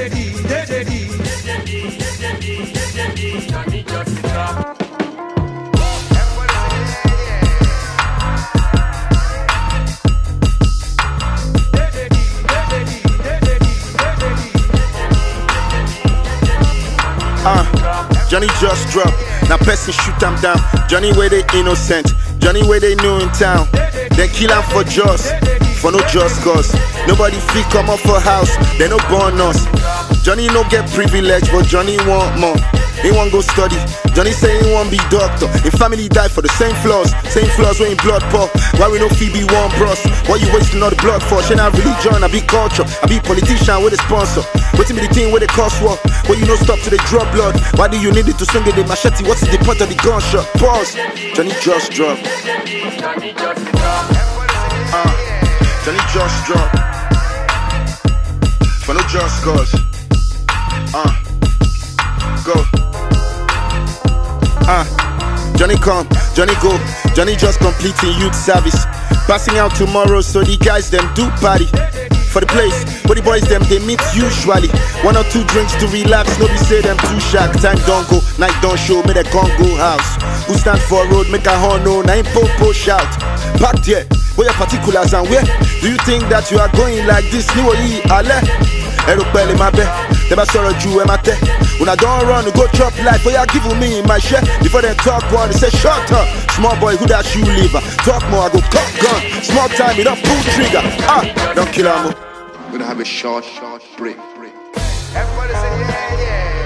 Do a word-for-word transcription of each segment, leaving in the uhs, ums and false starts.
Johnny just drop. Uh, Johnny just drop. Now person shoot them down. Johnny where they innocent. Johnny where they new in town. Then kill him for just, for no just cause. Nobody feel come up for house. They no born us. Johnny no get privilege, but Johnny want more. He want go study. Johnny say he want be doctor. His family die for the same flaws, same flaws when in blood pour. Why we no fee be one bros? What you wasting all the blood for? She not religion, I be culture, I be politician with a sponsor. Waiting me the thing with the cost war. Where you no stop to the drop blood. Why do you need it to swing with the machete? What's the point of the gunshot? Pause. Johnny just drop. Johnny just drop. Uh, Johnny just drop. For no just cause. Uh, go. Uh, Johnny come, Johnny go, Johnny just completing youth service. Passing out tomorrow, so the guys them do party. For the place, where the boys them they meet usually. One or two drinks to relax, nobody say them too shark. Time don't go, night don't show, make a gun go house. Who stand for a road, make a horn no, na po po shout. Back there, where your particulars and where? Do you think that you are going like this? Ni wo yi ale? Ero pele ma be, they ba sorrow you e ma te. When I don't run, go chop life, but you give me my share. Before they talk one, they say shut up. Small boy, who that shoe lever? Talk more, I go cut gun. Small time, it don't pull trigger. Ah, don't kill him. We're gonna have a short, short break. break. Everybody say yeah,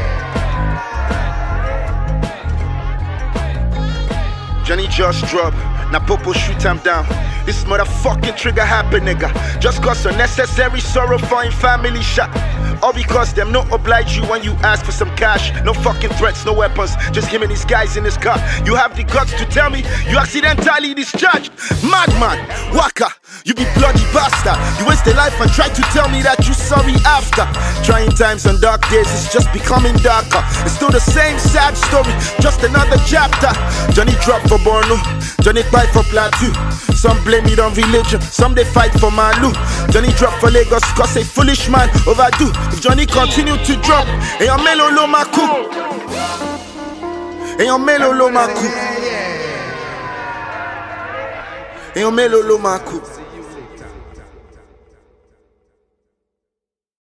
yeah. Johnny just drop. Now Popo shoot him down. This motherfucking trigger happen, nigga. Just cause unnecessary sorrow for him family shot. All because them no oblige you when you ask for some cash. No fucking threats, no weapons. Just him and his guys in his car. You have the guts to tell me you accidentally discharged. Madman, waka, you be bloody bastard. You waste a life and try to tell me that you sorry after. Trying times and dark days, it's just becoming darker. It's still the same sad story, just another chapter. Johnny drop for Borno, Johnny fight for Plateau. Some blame it on religion, some they fight for Malu. Johnny drop for Lagos cause a foolish man overdo. If Johnny continue to drop, et yon melo lo makou. Et yon melo lo makou. Et yon melo lo makou.